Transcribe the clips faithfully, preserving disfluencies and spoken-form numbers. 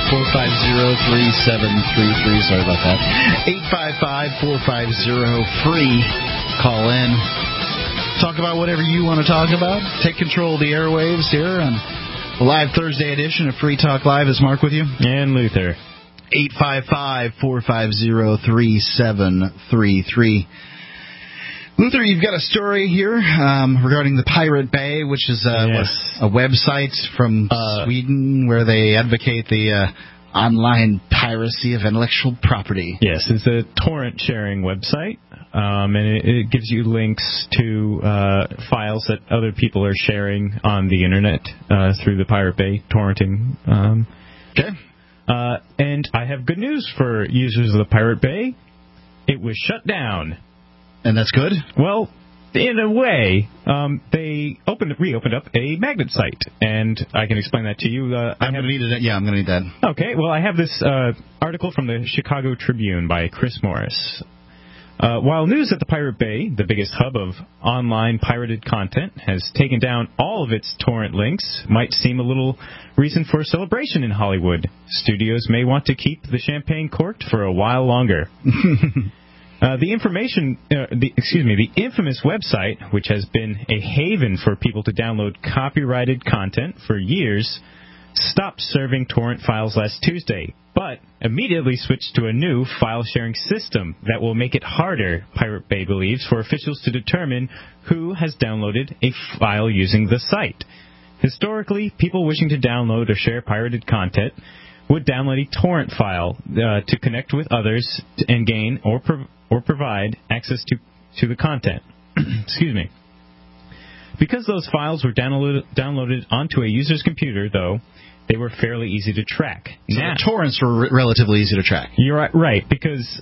four five zero, three seven three three. Sorry about that. eight five five, four five zero, free. Call in. Talk about whatever you want to talk about. Take control of the airwaves here on the live Thursday edition of Free Talk Live. Is Mark with you? And Luther. eight five five, four five zero, three seven three three. Luther, you've got a story here um, regarding the Pirate Bay, which is uh, yes. a website from uh, Sweden where they advocate the uh, online piracy of intellectual property. Yes, it's a torrent sharing website, um, and it, it gives you links to uh, files that other people are sharing on the Internet uh, through the Pirate Bay torrenting. Um, okay. Uh, and I have good news for users of the Pirate Bay. It was shut down. And that's good? Well, in a way, um, they opened, reopened up a magnet site, and I can explain that to you. Uh, I'm going to need it. Yeah, I'm going to need that. Okay, well, I have this uh, article from the Chicago Tribune by Chris Morris. Uh, while news at the Pirate Bay, the biggest hub of online pirated content, has taken down all of its torrent links, might seem a little reason for celebration in Hollywood. Studios may want to keep the champagne corked for a while longer. Uh, the information, uh, the, excuse me, the infamous website, which has been a haven for people to download copyrighted content for years, stopped serving torrent files last Tuesday, but immediately switched to a new file-sharing system that will make it harder, Pirate Bay believes, for officials to determine who has downloaded a file using the site. Historically, people wishing to download or share pirated content would download a torrent file uh, to connect with others and gain or prov- or provide access to, to the content. Excuse me. Because those files were downloaded, downloaded onto a user's computer, though, they were fairly easy to track. So now, the torrents were r- relatively easy to track. You're right, right because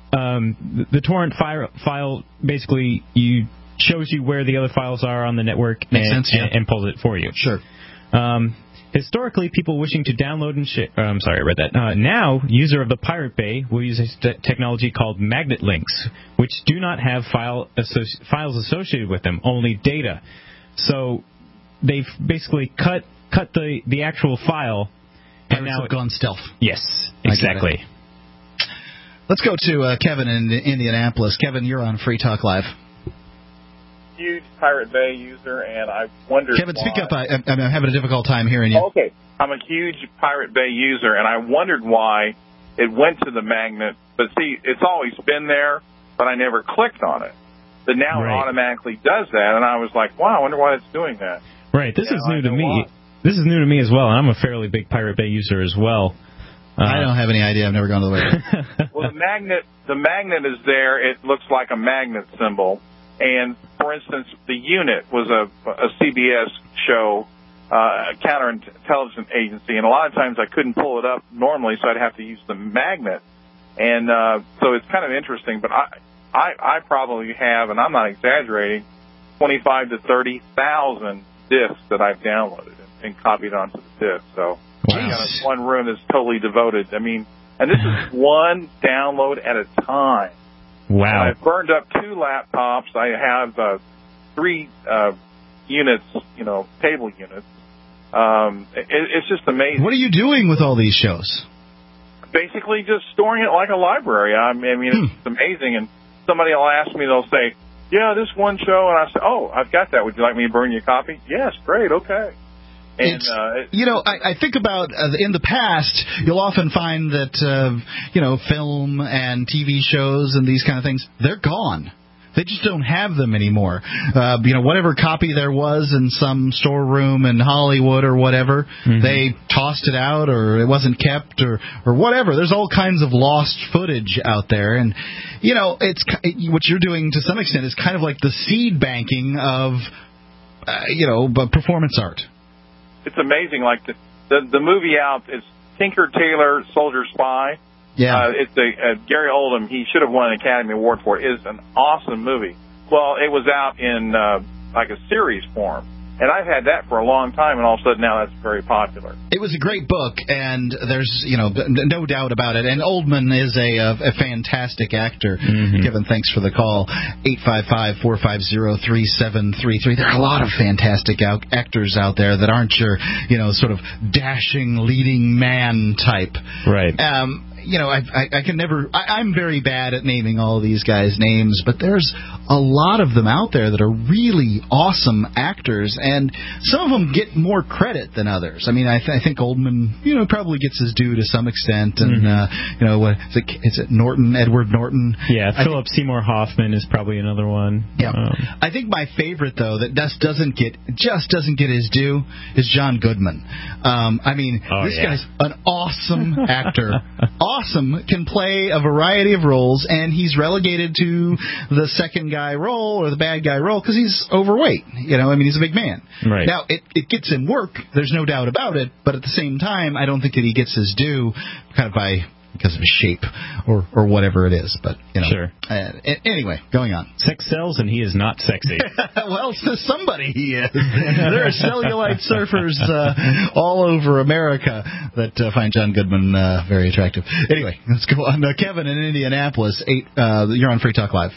um, the, the torrent file, file basically you shows you where the other files are on the network Makes and, sense, yeah. and, and pulls it for you. Sure. Um, Historically, people wishing to download and share... Uh, I'm sorry, I read that. Uh, now, user of the Pirate Bay will use a st- technology called magnet links, which do not have file associ- files associated with them, only data. So they've basically cut cut the, the actual file. And and now now it's gone stealth. Yes, exactly. Let's go to uh, Kevin in Indianapolis. Kevin, you're on Free Talk Live. Huge Pirate Bay user, and I wondered Kevin, why. speak up. I, I'm having a difficult time hearing you. Oh, okay. I'm a huge Pirate Bay user, and I wondered why it went to the magnet. But see, it's always been there, but I never clicked on it. But now right. it automatically does that, and I was like, wow, I wonder why it's doing that. Right. This now is new I to me. Why. This is new to me as well, and I'm a fairly big Pirate Bay user as well. Uh, I don't have any idea. I've never gone to the website. Well, the magnet, the magnet is there. It looks like a magnet symbol. And, for instance, the unit was a, a C B S show, uh, a counterintelligence agency, and a lot of times I couldn't pull it up normally, so I'd have to use the magnet. And uh, so it's kind of interesting, but I, I, I probably have, and I'm not exaggerating, twenty-five to thirty thousand discs that I've downloaded and, and copied onto the disc. So wow. I got one room that's totally devoted. I mean, and this is one download at a time. Wow. And I've burned up two laptops. I have uh, three uh, units, you know, table units. Um, it, it's just amazing. What are you doing with all these shows? Basically just storing it like a library. I mean, I mean hmm. it's amazing. And somebody will ask me, they'll say, yeah, this one show. And I say, oh, I've got that. Would you like me to burn you a copy? Yes, great, okay. And, uh, it, you know, I, I think about uh, in the past, you'll often find that, uh, you know, film and T V shows and these kind of things, they're gone. They just don't have them anymore. Uh, you know, whatever copy there was in some storeroom in Hollywood or whatever, mm-hmm. they tossed it out or it wasn't kept or, or whatever. There's all kinds of lost footage out there. And, you know, it's what you're doing to some extent is kind of like the seed banking of, uh, you know, performance art. It's amazing. Like the, the the movie out is Tinker Tailor Soldier Spy. Yeah, uh, it's a uh, Gary Oldham. He should have won an Academy Award for it. It's an awesome movie. Well, it was out in uh, like a series form, And I've had that for a long time, and all of a sudden now that's very popular. It was a great book, and there's, you know, no doubt about it. And Oldman is a, a fantastic actor. Mm-hmm. Kevin, thanks for the call. eight five five, four five zero, three seven three three. There are a lot of fantastic out- actors out there that aren't your, you know, sort of dashing leading man type. Right. Um, you know, I, I, I can never, I, I'm very bad at naming all of these guys' names, but there's a lot of them out there that are really awesome actors, and some of them get more credit than others. I mean, I, th- I think Oldman, you know, probably gets his due to some extent, and, mm-hmm. uh, you know, what, is it, is it Norton, Edward Norton? Yeah, I Philip think, Seymour Hoffman is probably another one. Yeah. Um, I think my favorite, though, that just doesn't get, just doesn't get his due is John Goodman. Um, I mean, oh, this yeah. guy's an awesome actor. Awesome, can play a variety of roles, and he's relegated to the second guy role or the bad guy role because he's overweight. You know, I mean, he's a big man. Right. Now, it, it gets him work. There's no doubt about it. But at the same time, I don't think that he gets his due kind of by because of his shape or or whatever it is. But you know, sure. Uh, anyway, going on. Sex sells, and he is not sexy. Well, to somebody he is. There are cellulite surfers uh, all over America that uh, find John Goodman uh, very attractive. Anyway, let's go on. Uh, Kevin in Indianapolis, eight. Uh, you're on Free Talk Live.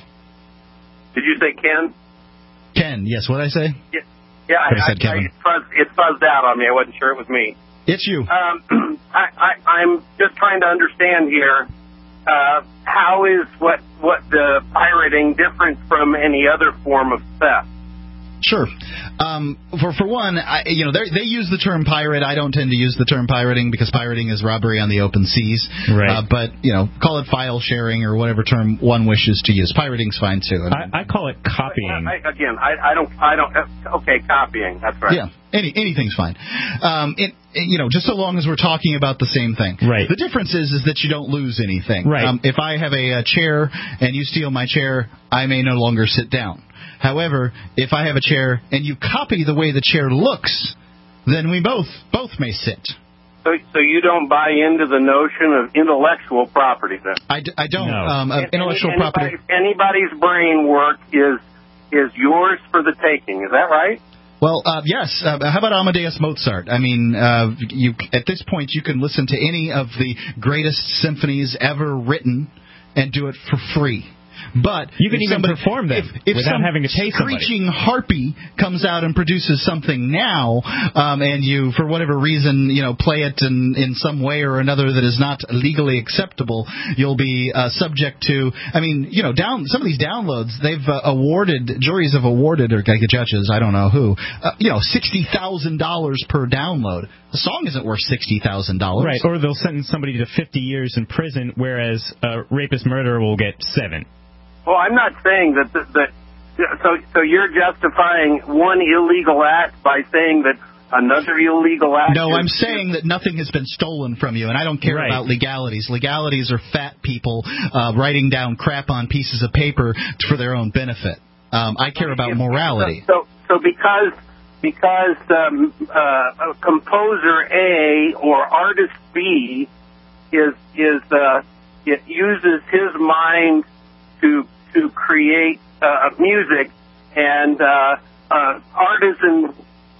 Did you say Ken? Ken, yes. What did I say? Yeah, yeah I, I, said I, Kevin. I, it, buzzed, it buzzed out on me. I wasn't sure it was me. It's you. Um, I, I, I'm just trying to understand here. Uh, how is what what the pirating different from any other form of theft? Sure. Um, for for one, I, you know, they use the term pirate. I don't tend to use the term pirating because pirating is robbery on the open seas. Right. Uh, but you know, call it file sharing or whatever term one wishes to use. Pirating's fine too. I, mean, I, I call it copying. I, again, I, I don't. I don't. Okay, copying. That's right. Yeah. Any anything's fine. Um, it, it, you know, just so long as we're talking about the same thing. Right. The difference is is that you don't lose anything. Right. Um, if I have a, a chair and you steal my chair, I may no longer sit down. However, if I have a chair and you copy the way the chair looks, then we both both may sit. So, so you don't buy into the notion of intellectual property, then? I, d- I don't. No. Um, uh, intellectual Any, property. Anybody's brain work is is yours for the taking. Is that right? Well, uh, yes. Uh, how about Amadeus Mozart? I mean, uh, you at this point you can listen to any of the greatest symphonies ever written and do it for free. But you can even somebody, perform them if, if without some having to pay somebody. Screeching harpy comes out and produces something now, um, and you, for whatever reason, you know, play it in, in some way or another that is not legally acceptable, you'll be uh, subject to. I mean, you know, down some of these downloads, they've uh, awarded juries have awarded or like judges, I don't know who, uh, you know, sixty thousand dollars per download. The song isn't worth sixty thousand dollars, right? Or they'll sentence somebody to fifty years in prison, whereas a rapist murderer will get seven. Well, I'm not saying that, that, that so, so you're justifying one illegal act by saying that another illegal act... No, is, I'm saying that nothing has been stolen from you, and I don't care right. about legalities. Legalities are fat people uh, writing down crap on pieces of paper for their own benefit. Um, I care about morality. So, so because because um, uh, composer A or artist B is is uh, it uses his mind to to create uh, music, and uh, uh, artisan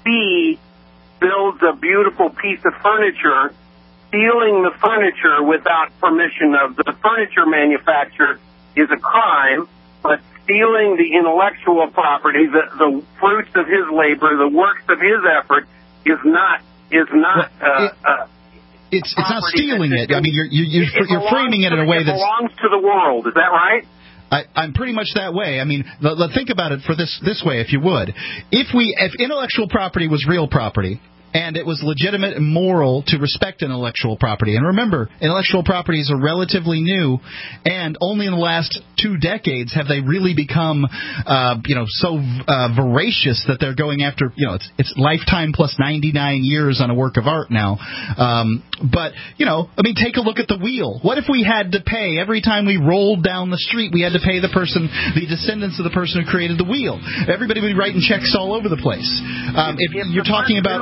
C builds a beautiful piece of furniture, stealing the furniture without permission of the furniture manufacturer is a crime, but stealing the intellectual property, the, the fruits of his labor, the works of his effort, is not is not. Well, it, uh, uh, it's it's not stealing it. I mean, you're you're, you're, it you're framing it in a way that that belongs to the world. Is that right? I, I'm pretty much that way. I mean, let, let, think about it for this this way, if you would. If we, if intellectual property was real property, and it was legitimate and moral to respect intellectual property. And remember, intellectual properties are relatively new, and only in the last two decades have they really become, uh, you know, so uh, voracious that they're going after, you know, it's, it's lifetime plus ninety-nine years on a work of art now. Um, but, you know, I mean, take a look at the wheel. What if we had to pay, every time we rolled down the street, we had to pay the person, the descendants of the person who created the wheel? Everybody would be writing checks all over the place. Um, if you're talking about all these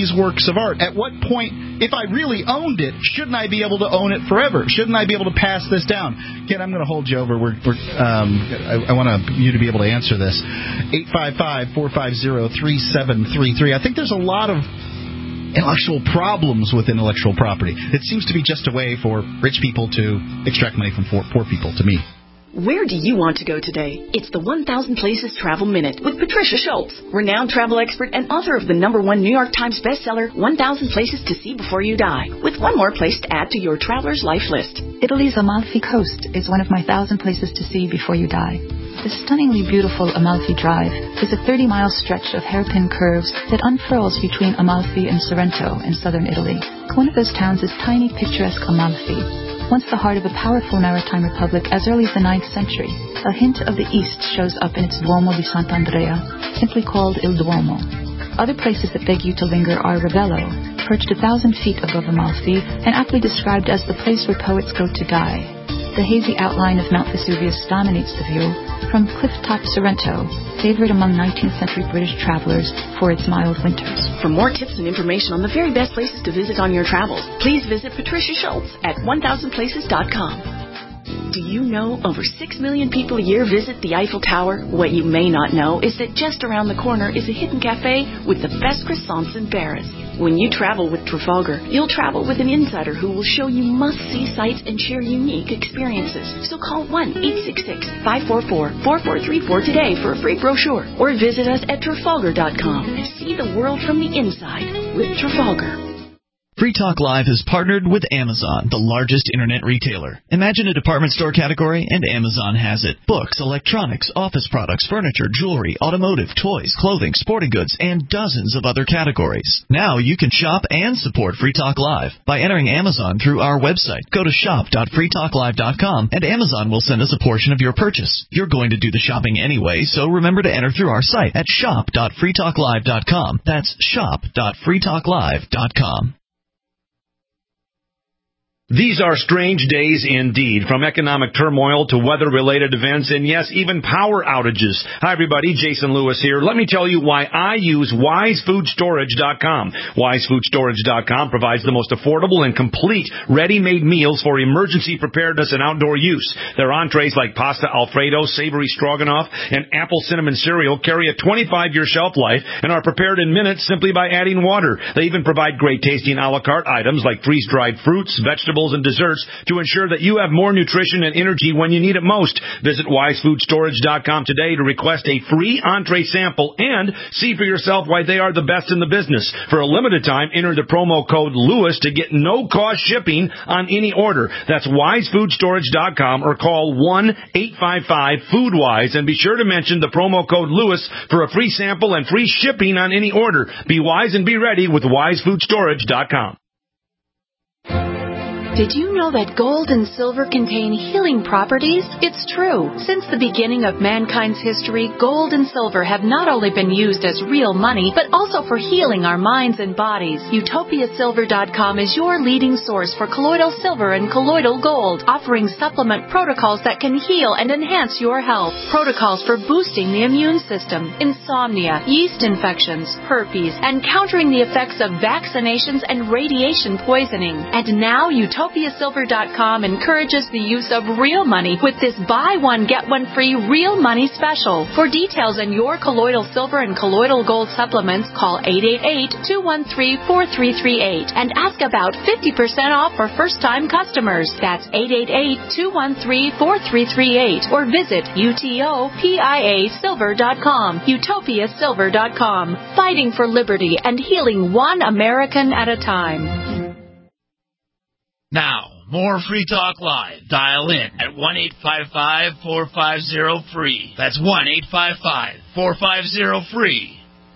these works of art? At what point, if I really owned it, shouldn't I be able to own it forever? Shouldn't I be able to pass this down? Ken, I'm going to hold you over. We're, we're, um, I, I want you to be able to answer this. eight five five, four five zero, three seven three three. I think there's a lot of intellectual problems with intellectual property. It seems to be just a way for rich people to extract money from poor people, to me. Where do you want to go today? It's the one thousand Places Travel Minute with Patricia Schultz, renowned travel expert and author of the number one New York Times bestseller, one thousand Places to See Before You Die, with one more place to add to your traveler's life list. Italy's Amalfi Coast is one of my thousand places to see before you die. The stunningly beautiful Amalfi Drive is a thirty-mile stretch of hairpin curves that unfurls between Amalfi and Sorrento in southern Italy. One of those towns is tiny, picturesque Amalfi, once the heart of a powerful maritime republic as early as the ninth century. A hint of the East shows up in its Duomo di Sant'Andrea, simply called Il Duomo. Other places that beg you to linger are Ravello, perched a thousand feet above Amalfi, and aptly described as the place where poets go to die. The hazy outline of Mount Vesuvius dominates the view from cliff-top Sorrento, favored among nineteenth century British travelers for its mild winters. For more tips and information on the very best places to visit on your travels, please visit Patricia Schultz at one thousand places dot com. Do you know over six million people a year visit the Eiffel Tower? What you may not know is that just around the corner is a hidden cafe with the best croissants in Paris. When you travel with Trafalgar, you'll travel with an insider who will show you must-see sights and share unique experiences. So call one eight six six, five four four, four four three four today for a free brochure, or visit us at Trafalgar dot com and see the world from the inside with Trafalgar. Free Talk Live has partnered with Amazon, the largest internet retailer. Imagine a department store category, and Amazon has it. Books, electronics, office products, furniture, jewelry, automotive, toys, clothing, sporting goods, and dozens of other categories. Now you can shop and support Free Talk Live by entering Amazon through our website. Go to shop dot free talk live dot com, and Amazon will send us a portion of your purchase. You're going to do the shopping anyway, so remember to enter through our site at shop dot free talk live dot com. That's shop dot free talk live dot com. These are strange days indeed, from economic turmoil to weather-related events and, yes, even power outages. Hi, everybody. Jason Lewis here. Let me tell you why I use wise food storage dot com. wise food storage dot com provides the most affordable and complete ready-made meals for emergency preparedness and outdoor use. Their entrees like pasta Alfredo, savory stroganoff, and apple cinnamon cereal carry a twenty-five-year shelf life and are prepared in minutes simply by adding water. They even provide great-tasting a la carte items like freeze-dried fruits, vegetables, and desserts to ensure that you have more nutrition and energy when you need it most. Visit wise food storage dot com today to request a free entree sample and see for yourself why they are the best in the business. For a limited time, enter the promo code Lewis to get no-cost shipping on any order. That's wise food storage dot com or call one eight five five food wise and be sure to mention the promo code Lewis for a free sample and free shipping on any order. Be wise and be ready with wise food storage dot com. Did you know that gold and silver contain healing properties? It's true. Since the beginning of mankind's history, gold and silver have not only been used as real money, but also for healing our minds and bodies. Utopia Silver dot com is your leading source for colloidal silver and colloidal gold, offering supplement protocols that can heal and enhance your health. Protocols for boosting the immune system, insomnia, yeast infections, herpes, and countering the effects of vaccinations and radiation poisoning. And now Utopia Utopia Silver dot com encourages the use of real money with this buy one, get one free real money special. For details on your colloidal silver and colloidal gold supplements, call eight eight eight, two one three, four three three eight and ask about fifty percent off for first-time customers. That's eight eight eight, two one three, four three three eight or visit utopia silver dot com. Utopia Silver dot com. Fighting for liberty and healing one American at a time. Now, more Free Talk Live. Dial in at one eight five five, four five zero, free. That's one eight five five, four five zero, free.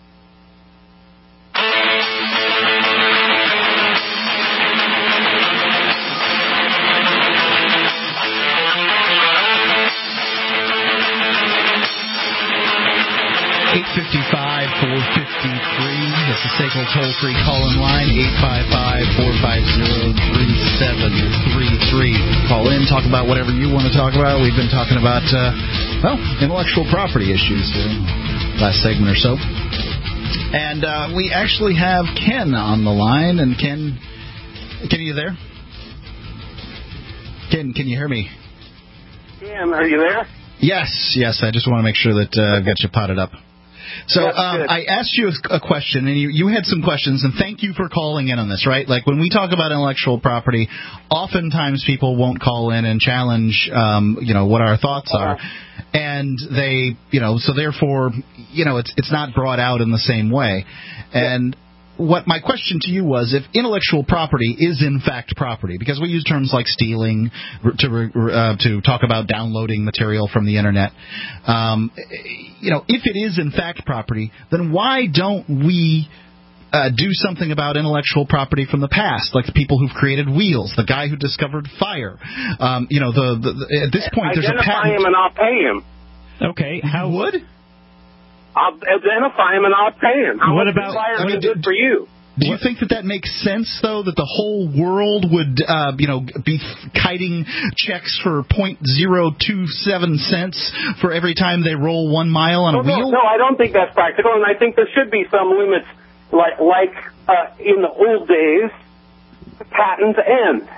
eight five five, four five three. That's the S A C L toll-free call-in line, eight five five, four five zero, three seven three three. Call in, talk about whatever you want to talk about. We've been talking about, uh, well, intellectual property issues uh, last segment or so. And uh, we actually have Ken on the line. And Ken, Ken, are you there? Ken, can you hear me? Ken, are you there? Yes, yes. I just want to make sure that uh, I've got you potted up. So That's um, good. I asked you a question, and you, you had some questions, and thank you for calling in on this, right? Like, when we talk about intellectual property, oftentimes people won't call in and challenge, um, you know, what our thoughts are. And they, you know, so therefore, you know, it's it's not brought out in the same way. And what my question to you was, if intellectual property is in fact property, because we use terms like stealing to uh, to talk about downloading material from the internet, um, you know, if it is in fact property, then why don't we uh, do something about intellectual property from the past, like the people who've created wheels, the guy who discovered fire? Um, you know, the, the, the at this point, there's a Identify patent. him and I'll pay him. Okay, how would? I'll identify him and I'll pay him. How What much about- is fire I mean, going to do for you? Do you think that that makes sense, though, that the whole world would, uh, you know, be kiting checks for point zero two seven cents for every time they roll one mile on no, a wheel? No, no, I don't think that's practical, and I think there should be some limits, like like uh, in the old days, patents end.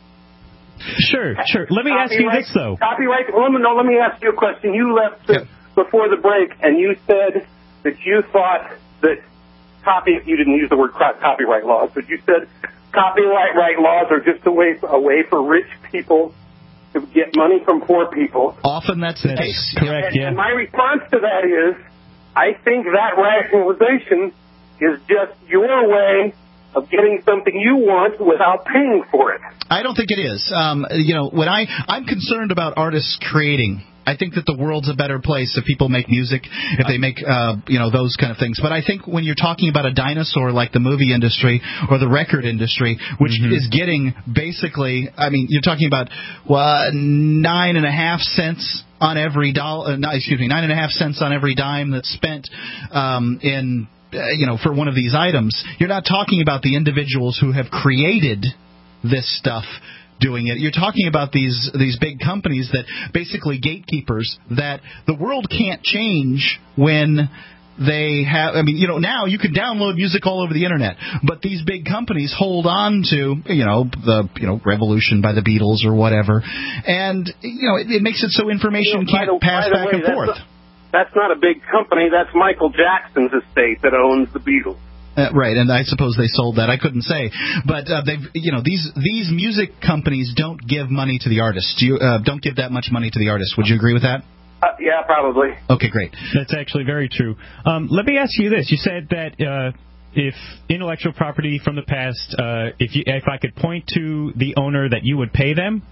Sure, sure. Let me ask you this, though. Copyright. Well, no, let me ask you a question. You left Yeah. before the break, and you said that you thought that copy. You didn't use the word co- copyright laws, but you said copyright right laws are just a way a way for rich people to get money from poor people. Often that's the That's case. correct, And, yeah. and my response to that is, I think that rationalization is just your way of getting something you want without paying for it. I don't think it is. Um, you know, when I I'm concerned about artists creating. I think that the world's a better place if people make music, if they make, uh, you know, those kind of things. But I think when you're talking about a dinosaur like the movie industry or the record industry, which mm-hmm. is getting basically, I mean, you're talking about well, nine and a half cents on every dollar. Uh, no, excuse me, nine and a half cents on every dime that's spent um, in, uh, you know, for one of these items. You're not talking about the individuals who have created this stuff doing it. You're talking about these these big companies that basically gatekeepers that the world can't change when they have. I mean, you know, now you can download music all over the internet, but these big companies hold on to, you know, the you know Revolution by the Beatles or whatever, and you know it, it makes it so information You know, can't by the, pass by the back way, and that's forth. Not, that's not a big company. That's Michael Jackson's estate that owns the Beatles. Uh, right, and I suppose they sold that. I couldn't say, but uh, they've, you know, these these music companies don't give money to the artists. Do you uh, don't give that much money to the artists? Would you agree with that? Uh, yeah, probably. Okay, great. That's actually very true. Um, let me ask you this: you said that uh, if intellectual property from the past, uh, if you, if I could point to the owner, that you would pay them.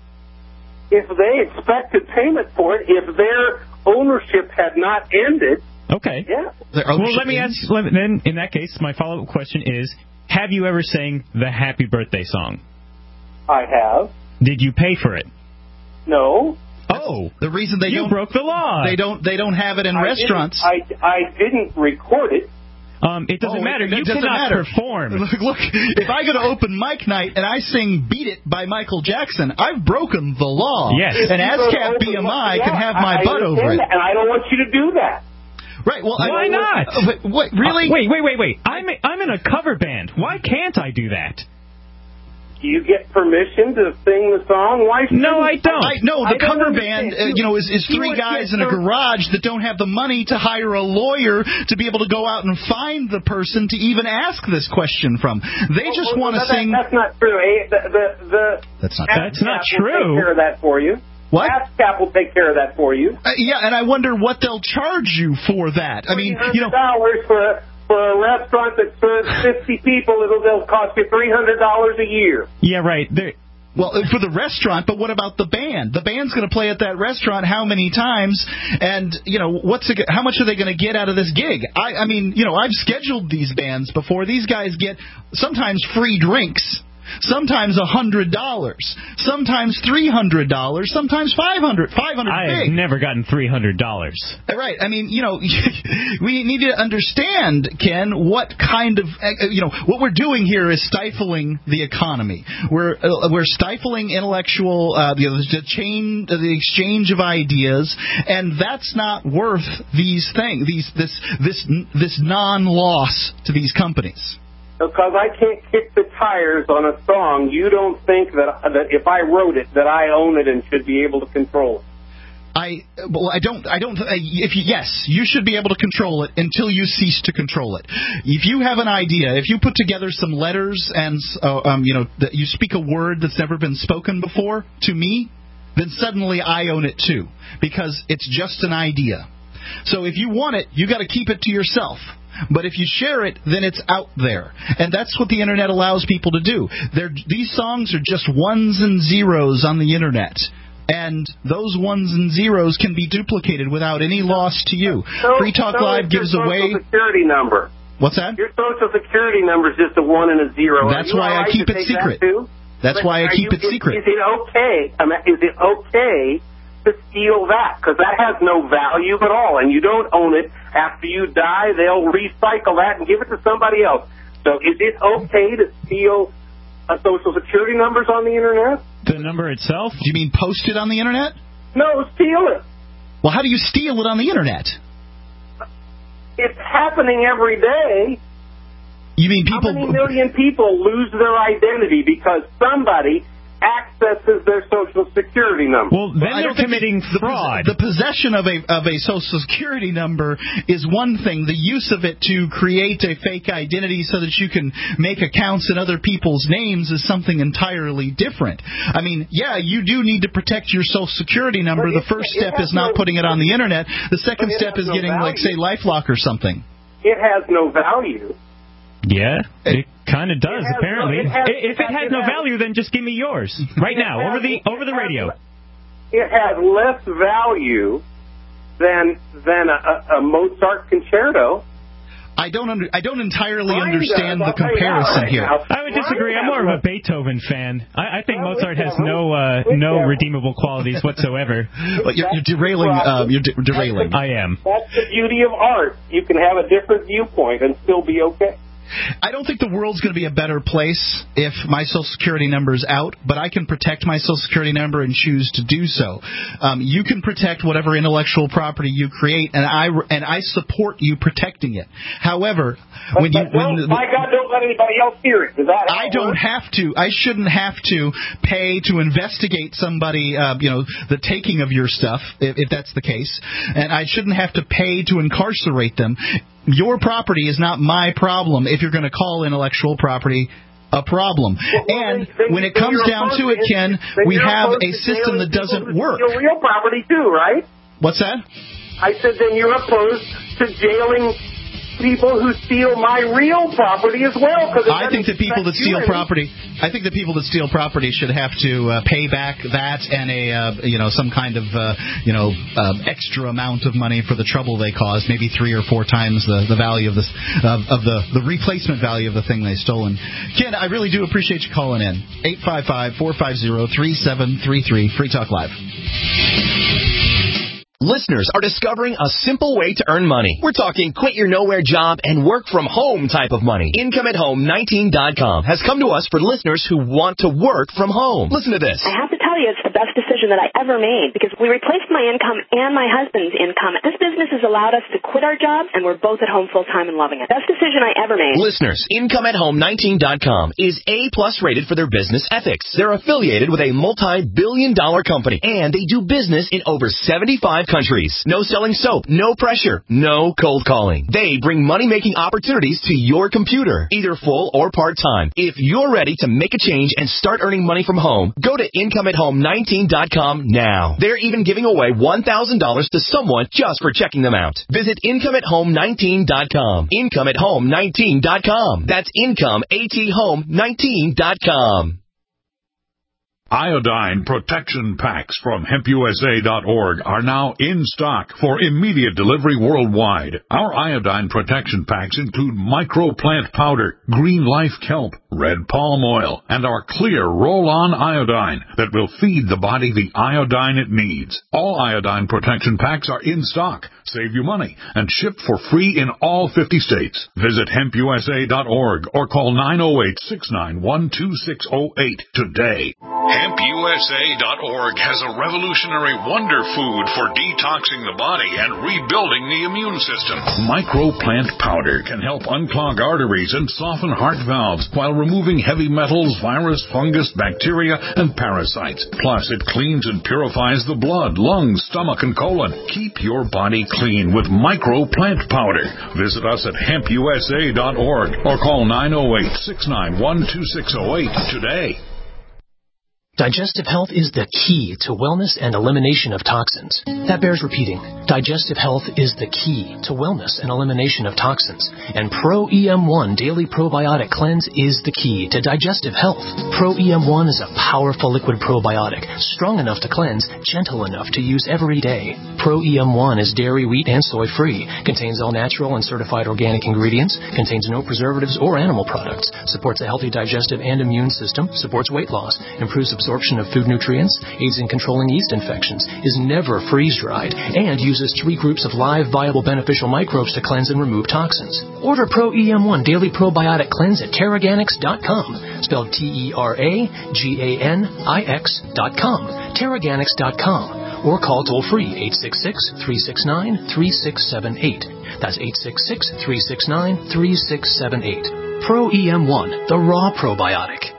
If they expected payment for it, if their ownership had not ended. Okay. Yeah. Well, let me ask. Let me, then, in that case, my follow-up question is: have you ever sang the Happy Birthday song? I have. Did you pay for it? No. Oh, the reason they you don't, broke the law. They don't. They don't have it in I restaurants. Didn't, I I didn't record it. Um, it doesn't oh, matter. It, it you doesn't cannot matter. perform. Look, look, if I go to open mic night and I sing "Beat It" by Michael Jackson, I've broken the law. Yes. And ASCAP B M I yeah, can have my I, I butt over it. That, and I don't want you to do that. Right. Well, why I, not? Uh, but, what, really? Uh, wait, wait, wait, wait. I'm a, I'm in a cover band. Why can't I do that? Do you get permission to sing the song? Why? No, I don't. I, no, the I don't cover understand. band, uh, you know, is, is three guys in a garage that don't have the money to hire a lawyer to be able to go out and find the person to even ask this question from. They well, just well, want to that, sing. That's not true. Eh? The, the, the that's not. That's not will true. Take care of that for you. What? ASCAP will take care of that for you. Uh, yeah, and I wonder what they'll charge you for that. I mean, you know, dollars for a, for a restaurant that serves fifty people, it'll they'll cost you three hundred dollars a year. Yeah, right. They're, well, for the restaurant, but what about the band? The band's going to play at that restaurant how many times? And, you know, what's it, how much are they going to get out of this gig? I, I mean, you know, I've scheduled these bands before. These guys get sometimes free drinks. sometimes one hundred dollars, sometimes three hundred dollars, sometimes five hundred dollars. five hundred dollars I've big. never gotten three hundred dollars. Right. I mean, you know, we need to understand, Ken, what kind of, you know, what we're doing here is stifling the economy. We're uh, we're stifling intellectual, uh, you know, the chain, the exchange of ideas, and that's not worth these things, these this this this non-loss to these companies. Because I can't kick the tires on a song, you don't think that that if I wrote it, that I own it and should be able to control it. I well, I don't. I don't. If you, yes, you should be able to control it until you cease to control it. If you have an idea, if you put together some letters and uh, um, you know, that you speak a word that's never been spoken before to me, then suddenly I own it too, because it's just an idea. So if you want it, you got to keep it to yourself. But if you share it, then it's out there. And that's what the Internet allows people to do. They're, these songs are just ones and zeros on the Internet. And those ones and zeros can be duplicated without any loss to you. So, Free Talk so Live gives your away... Social Security number. What's that? Your Social Security number is just a one and a zero. That's why I keep it secret. That That's but why I keep you, it secret. Is, is it okay? I mean, is it okay to steal that? Because that has no value at all, and you don't own it. After you die, they'll recycle that and give it to somebody else. So is it okay to steal uh, Social Security numbers on the Internet? The number itself? Do you mean post it on the Internet? No, steal it. Well, how do you steal it on the Internet? It's happening every day. You mean people... How many million people lose their identity because somebody accesses their Social Security number? Well, then well, they're committing the, fraud. The possession of a of a Social Security number is one thing. The use of it to create a fake identity so that you can make accounts in other people's names is something entirely different. I mean, yeah, you do need to protect your Social Security number. But the first step is no, not putting it on the Internet. The second step is no getting, value. like, say, LifeLock or something. It has no value. Yeah, it kind of does, It has apparently. no- it has- if it has it no has- value, then just give me yours right It now has- over the it over the has- radio. It has less value than than a, a Mozart concerto. I don't under, I don't entirely Mine understand does. the I'll tell you that comparison right here. now. I would disagree. I'm more of a Beethoven fan. I, I think Well, Mozart has whichever. no uh, no Whichever. redeemable qualities whatsoever. But you're, you're derailing. Um, you're de- derailing. I am. That's the beauty of art. You can have a different viewpoint and still be okay. I don't think the world's going to be a better place if my Social Security number is out, but I can protect my Social Security number and choose to do so. Um, you can protect whatever intellectual property you create, and I and I support you protecting it. However, But, when you but when don't, my God, don't let anybody else hear it. Is that how I it don't works? have to. I shouldn't have to pay to investigate somebody, uh, you know, the taking of your stuff, if, if that's the case. And I shouldn't have to pay to incarcerate them. Your property is not my problem if you're going to call intellectual property a problem. Well, well, and then- then- when it then comes you're down to it, opposed- Ken, then we you're have opposed a to system jailing that doesn't people who work. steal real property too, right? What's that? I said then you're opposed to jailing people who steal my real property as well. Cause it I think doesn't that people that affect steal you any. property, I think that people that steal property should have to uh, pay back that and a, uh, you know, some kind of, uh, you know, uh, extra amount of money for the trouble they caused, maybe three or four times the, the value of this, of, of the, the replacement value of the thing they stolen. Ken, I really do appreciate you calling in. eight five five, four five zero, three seven three three, Free Talk Live. Listeners are discovering a simple way to earn money. We're talking quit your nowhere job and work from home type of money. income at home nineteen dot com has come to us for listeners who want to work from home. Listen to this. I have to tell you, it's the best decision that I ever made because we replaced my income and my husband's income. This business has allowed us to quit our jobs, and we're both at home full time and loving it. Best decision I ever made. Listeners, income at home nineteen dot com is A plus rated for their business ethics. They're affiliated with a multi-billion dollar company, and they do business in over seventy-five countries. No selling soap, no pressure, no cold calling. They bring money-making opportunities to your computer, either full or part-time. If you're ready to make a change and start earning money from home, go to income at home nineteen dot com now. They're even giving away one thousand dollars to someone just for checking them out. Visit income at home nineteen dot com. income at home nineteen dot com. That's income at home nineteen dot com. Iodine protection packs from hemp U S A dot org are now in stock for immediate delivery worldwide. Our iodine protection packs include microplant powder, green life kelp, red palm oil, and our clear roll-on iodine that will feed the body the iodine it needs. All iodine protection packs are in stock, save you money, and shipped for free in all fifty states. Visit hemp U S A dot org or call nine oh eight, six nine one, two six oh eight today. hemp U S A dot org has a revolutionary wonder food for detoxing the body and rebuilding the immune system. Microplant powder can help unclog arteries and soften heart valves while removing heavy metals, virus, fungus, bacteria, and parasites. Plus, it cleans and purifies the blood, lungs, stomach, and colon. Keep your body clean with Microplant powder. Visit us at hemp U S A dot org or call nine oh eight, six nine one, two six oh eight today. Digestive health is the key to wellness and elimination of toxins. That bears repeating. Digestive health is the key to wellness and elimination of toxins. And Pro E M one Daily Probiotic Cleanse is the key to digestive health. Pro E M one is a powerful liquid probiotic, strong enough to cleanse, gentle enough to use every day. Pro E M one is dairy, wheat, and soy free, contains all natural and certified organic ingredients, contains no preservatives or animal products, supports a healthy digestive and immune system, supports weight loss, improves absorption of food nutrients, aids in controlling yeast infections, is never freeze-dried, and uses three groups of live, viable, beneficial microbes to cleanse and remove toxins. Order Pro E M one Daily Probiotic Cleanse at Teraganix dot com, spelled T E R A G A N I X dot com, Teraganix dot com, or call toll-free eight six six, three six nine, three six seven eight. That's eight six six, three six nine, three six seven eight. Pro E M one, the raw probiotic.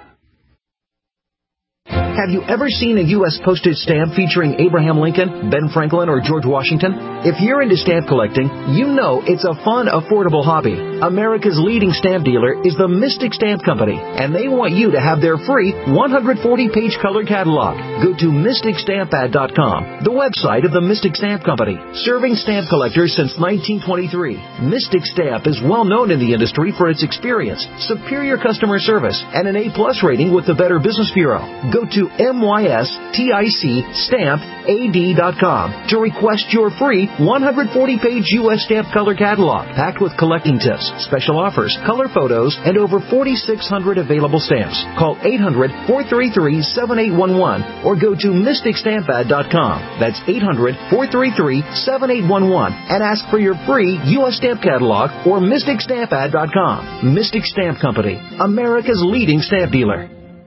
Have you ever seen a U S postage stamp featuring Abraham Lincoln, Ben Franklin, or George Washington? If you're into stamp collecting, you know it's a fun, affordable hobby. America's leading stamp dealer is the Mystic Stamp Company, and they want you to have their free one hundred forty page color catalog. Go to mystic stamp ad dot com, the website of the Mystic Stamp Company, serving stamp collectors since nineteen twenty-three. Mystic Stamp is well known in the industry for its experience, superior customer service, and an A plus rating with the Better Business Bureau. Go to M Y S T I C stamp A D dot com to request your free one hundred forty page U S stamp color catalog, packed with collecting tips, special offers, color photos, and over forty-six hundred available stamps. Call eight hundred, four three three, seven eight one one or go to mystic stamp ad dot com. That's eight hundred, four three three, seven eight one one and ask for your free U S stamp catalog or mystic stamp ad dot com. Mystic Stamp Company, America's leading stamp dealer.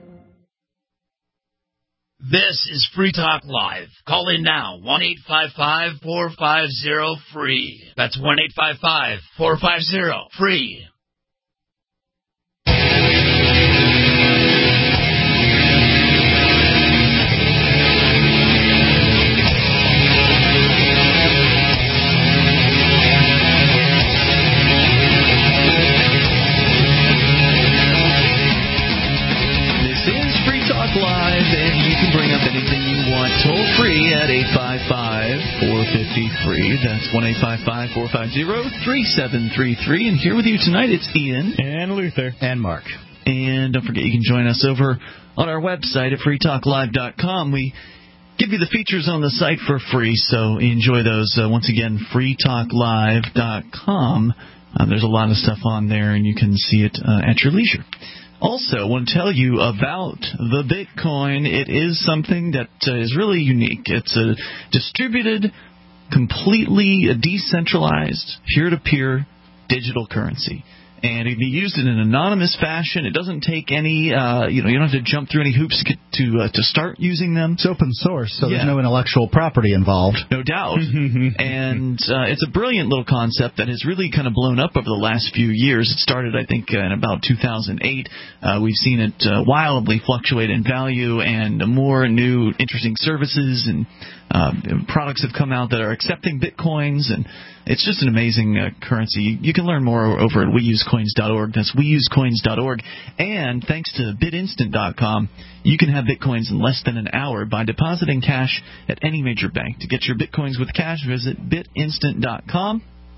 This is Free Talk Live. Call in now, one eight five five, four five zero, free. That's one eight five five, four five zero, free. Live, and you can bring up anything you want toll free at eight five five, four five zero, free. That's one eight five five, four five zero, three seven three three. And here with you tonight, it's Ian. And Luther. And Mark. And don't forget, you can join us over on our website at free talk live dot com. We give you the features on the site for free, so enjoy those. Uh, once again, free talk live dot com. Uh, there's a lot of stuff on there, and you can see it uh, at your leisure. Also, I want to tell you about the Bitcoin. It is something that uh, is really unique. It's a distributed, completely decentralized, peer-to-peer digital currency. And it can be used in an anonymous fashion. It doesn't take any, uh, you know, you don't have to jump through any hoops to to, uh, to start using them. It's open source, so yeah. There's no intellectual property involved. No doubt. And uh, it's a brilliant little concept that has really kind of blown up over the last few years. It started, I think, uh, in about two thousand eight. Uh, we've seen it uh, wildly fluctuate in value, and more new interesting services and uh, products have come out that are accepting Bitcoins, and it's just an amazing uh, currency. You, you can learn more over at we use coins dot org. That's we use coins dot org. And thanks to bit instant dot com, you can have Bitcoins in less than an hour by depositing cash at any major bank. To get your Bitcoins with cash, visit bit instant dot com.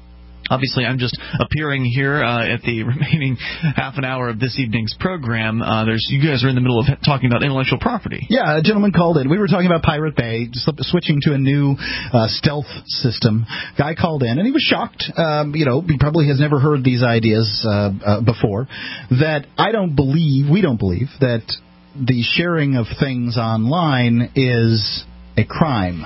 Obviously, I'm just appearing here uh, at the remaining half an hour of this evening's program. Uh, there's you guys are in the middle of talking about intellectual property. Yeah, a gentleman called in. We were talking about Pirate Bay, switching to a new uh, stealth system. Guy called in, and he was shocked. Um, you know, he probably has never heard these ideas uh, uh, before. That I don't believe, we don't believe, that the sharing of things online is a crime.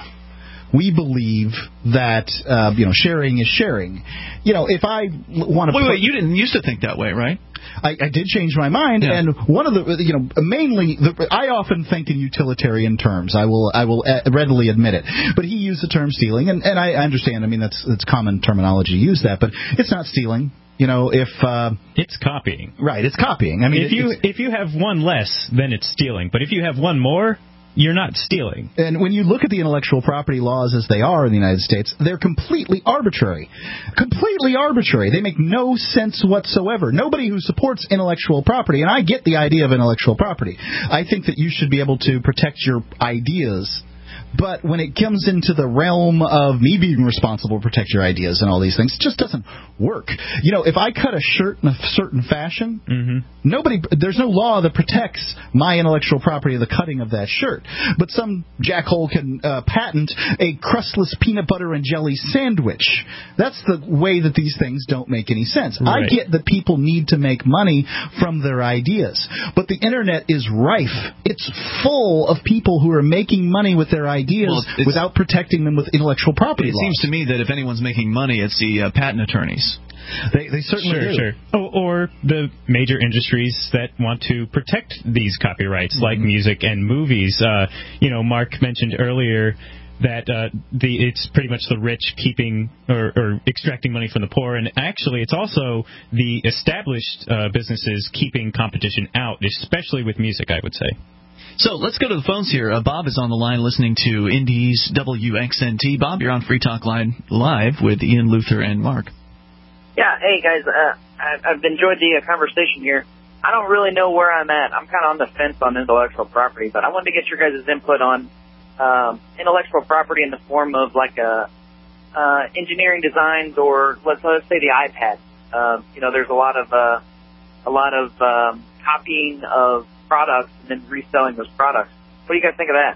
We believe that uh, you know sharing is sharing. You know, if I want to wait, wait, you didn't used to think that way, right? I, I did change my mind, yeah. and one of the you know mainly the, I often think in utilitarian terms. I will I will readily admit it. But he used the term stealing, and, and I understand. I mean that's that's common terminology to use that, but it's not stealing. You know, if uh, it's copying, right? It's copying. I mean, if you if you have one less, then it's stealing. But if you have one more, you're not stealing. And when you look at the intellectual property laws as they are in the United States, they're completely arbitrary. Completely arbitrary. They make no sense whatsoever. Nobody who supports intellectual property, and I get the idea of intellectual property, I think that you should be able to protect your ideas. But when it comes into the realm of me being responsible to protect your ideas and all these things, it just doesn't work. You know, if I cut a shirt in a certain fashion, mm-hmm. nobody, there's no law that protects my intellectual property of the cutting of that shirt. But some jackhole can uh, patent a crustless peanut butter and jelly sandwich. That's the way that these things don't make any sense. Right. I get that people need to make money from their ideas, but the internet is rife. It's full of people who are making money with their ideas. Ideas well, without protecting them with intellectual property it laws. It seems to me that if anyone's making money, it's the uh, patent attorneys. They, they certainly sure, do. Sure. Or, or the major industries that want to protect these copyrights, mm-hmm. like music and movies. Uh, you know, Mark mentioned earlier that uh, the it's pretty much the rich keeping or, or extracting money from the poor, and actually it's also the established uh, businesses keeping competition out, especially with music, I would say. So let's go to the phones here. Uh, Bob is on the line listening to Indy's W X N T. Bob, you're on Free Talk Line Live with Ian, Luther, and Mark. Yeah, hey, guys. Uh, I've enjoyed the uh, conversation here. I don't really know where I'm at. I'm kind of on the fence on intellectual property, but I wanted to get your guys' input on um, intellectual property in the form of like a, uh, engineering designs or let's, let's say the iPad. Uh, you know, there's a lot of uh, a lot of um, copying of products and then reselling those products. What do you guys think of that?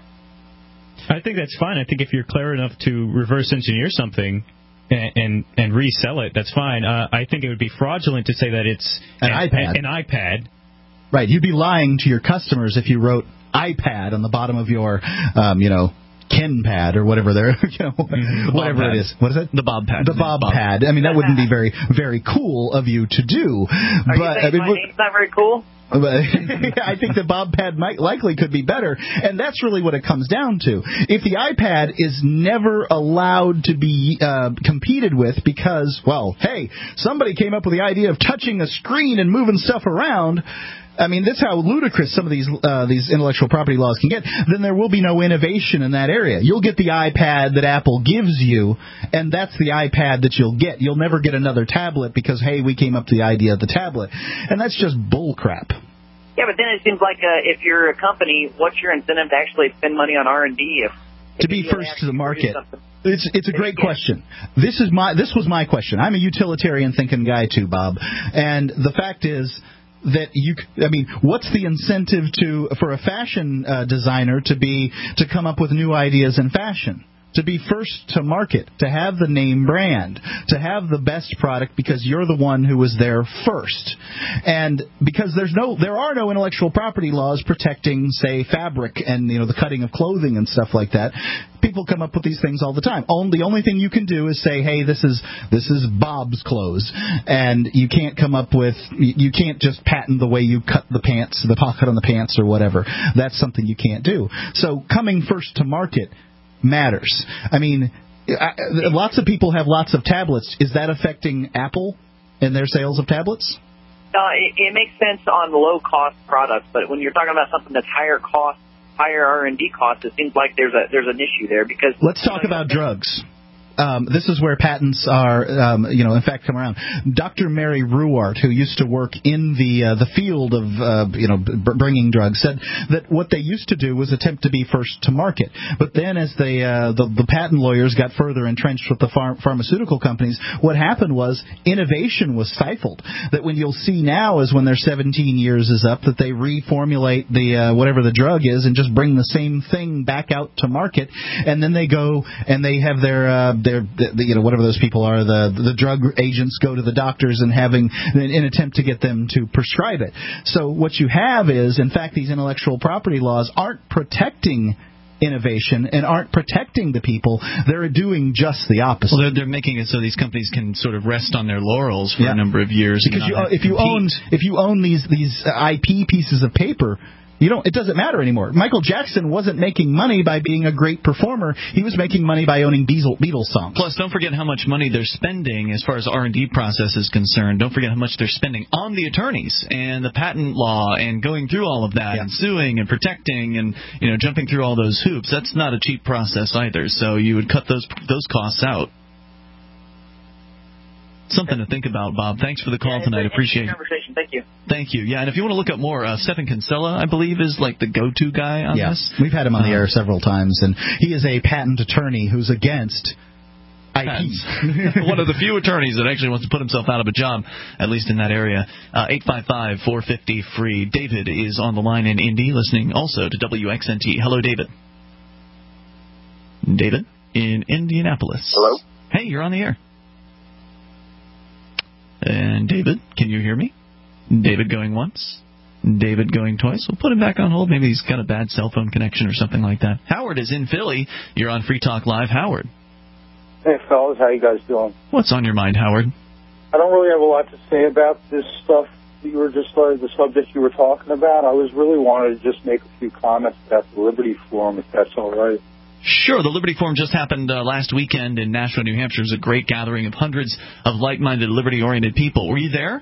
I think that's fine. I think if you're clever enough to reverse engineer something and and, and resell it, that's fine. Uh, I think it would be fraudulent to say that it's an, an iPad. An iPad. Right. You'd be lying to your customers if you wrote iPad on the bottom of your, um, you know, Ken pad or whatever they're, you know, mm-hmm. whatever Bob it is. What is it? The Bob pad. The Bob, Bob pad. I mean, that wouldn't be very, very cool of you to do. Are but you saying I mean, my name's not very cool? But I think the Bob pad might likely could be better, and that's really what it comes down to. If the iPad is never allowed to be uh, competed with because, well, hey, somebody came up with the idea of touching a screen and moving stuff around. I mean, that's how ludicrous some of these uh, these intellectual property laws can get. Then there will be no innovation in that area. You'll get the iPad that Apple gives you, and that's the iPad that you'll get. You'll never get another tablet because, hey, we came up with the idea of the tablet. And that's just bull crap. Yeah, but then it seems like uh, if you're a company, what's your incentive to actually spend money on R and D? If, if to be first to the market. It's it's a great question. This is my this was my question. I'm a utilitarian thinking guy too, Bob. And the fact is that you, I mean, what's the incentive to for a fashion uh, designer to be to come up with new ideas in fashion? To be first to market, to have the name brand, to have the best product because you're the one who was there first. And because there's no, there are no intellectual property laws protecting, say, fabric and, you know, the cutting of clothing and stuff like that. People come up with these things all the time. The only thing you can do is say, hey, this is this is Bob's clothes, and you can't come up with, you can't just patent the way you cut the pants, the pocket on the pants or whatever. That's something you can't do. So coming first to market matters. I mean, I, lots of people have lots of tablets. Is that affecting Apple and their sales of tablets? No, it, it makes sense on low-cost products, but when you're talking about something that's higher cost, higher R and D costs, it seems like there's a there's an issue there because let's talk you know, about drugs. um, this is where patents are, um, you know, in fact, come around. Doctor Mary Ruwart, who used to work in the uh, the field of, uh, you know, b- bringing drugs, said that what they used to do was attempt to be first to market. But then as they, uh, the, the patent lawyers got further entrenched with the phar- pharmaceutical companies, what happened was innovation was stifled. That when you'll see now is when their seventeen years is up, that they reformulate the uh, whatever the drug is and just bring the same thing back out to market, and then they go and they have their uh, their the, you know whatever those people are, the the drug agents go to the doctors and having in an attempt to get them to prescribe it. So what you have is, in fact, these intellectual property laws aren't protecting innovation and aren't protecting the people. They're doing just the opposite. Well, they're, they're making it so these companies can sort of rest on their laurels for yeah. a number of years. Because you, if you own if you own these these I P pieces of paper, you don't. It doesn't matter anymore. Michael Jackson wasn't making money by being a great performer. He was making money by owning Beatles, Beatles songs. Plus, don't forget how much money they're spending as far as R and D process is concerned. Don't forget how much they're spending on the attorneys and the patent law and going through all of that yeah. and suing and protecting and you know jumping through all those hoops. That's not a cheap process either. So you would cut those those costs out. Something to think about, Bob. Thanks for the call yeah, tonight. Appreciate it. Conversation. Thank you. Thank you. Yeah, and if you want to look up more, uh, Stephen Kinsella, I believe, is like the go-to guy on yeah. this. We've had him on the uh, air several times, and he is a patent attorney who's against I P. One of the few attorneys that actually wants to put himself out of a job, at least in that area. Uh, eight five five, four five zero, free. David is on the line in Indy, listening also to W X N T. Hello, David. David in Indianapolis. Hello. Hey, you're on the air. And David, can you hear me? David going once. David going twice. We'll put him back on hold. Maybe he's got a bad cell phone connection or something like that. Howard is in Philly. You're on Free Talk Live. Howard. Hey, fellas. How you guys doing? What's on your mind, Howard? I don't really have a lot to say about this stuff that you were just, uh, the subject you were talking about. I was really wanted to just make a few comments about the Liberty Forum, if that's all right. Sure. The Liberty Forum just happened uh, last weekend in Nashua, New Hampshire. It was a great gathering of hundreds of like-minded, liberty-oriented people. Were you there?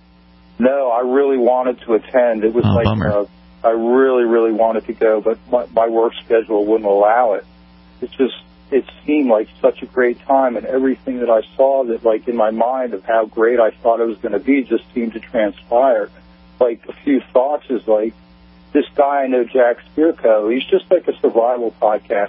No, I really wanted to attend. It was oh, like uh, I really, really wanted to go, but my, my work schedule wouldn't allow it. It just it seemed like such a great time, and everything that I saw that, like, in my mind of how great I thought it was going to be just seemed to transpire. Like, a few thoughts is like, this guy I know, Jack Spirko, he's just like a survival podcaster.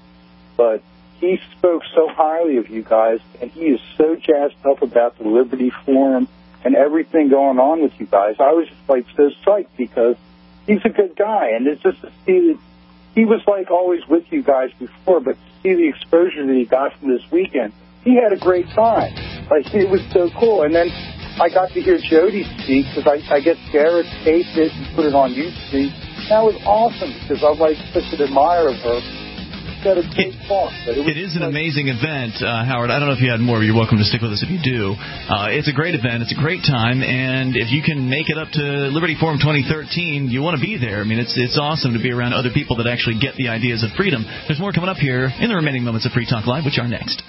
But he spoke so highly of you guys, and he is so jazzed up about the Liberty Forum and everything going on with you guys. I was just, like, so psyched because he's a good guy, and it's just to see that he was, like, always with you guys before, but to see the exposure that he got from this weekend, he had a great time. Like, it was so cool. And then I got to hear Jody speak, because I, I guess Garrett taped it and put it on YouTube. That was awesome, because I'm, like, such an admirer of her. Got a great talk, but it, it is an amazing event, uh, Howard. I don't know if you had more. You're welcome to stick with us if you do. Uh, it's a great event. It's a great time, and if you can make it up to Liberty Forum twenty thirteen, you want to be there. I mean, it's it's awesome to be around other people that actually get the ideas of freedom. There's more coming up here in the remaining moments of Free Talk Live, which are next.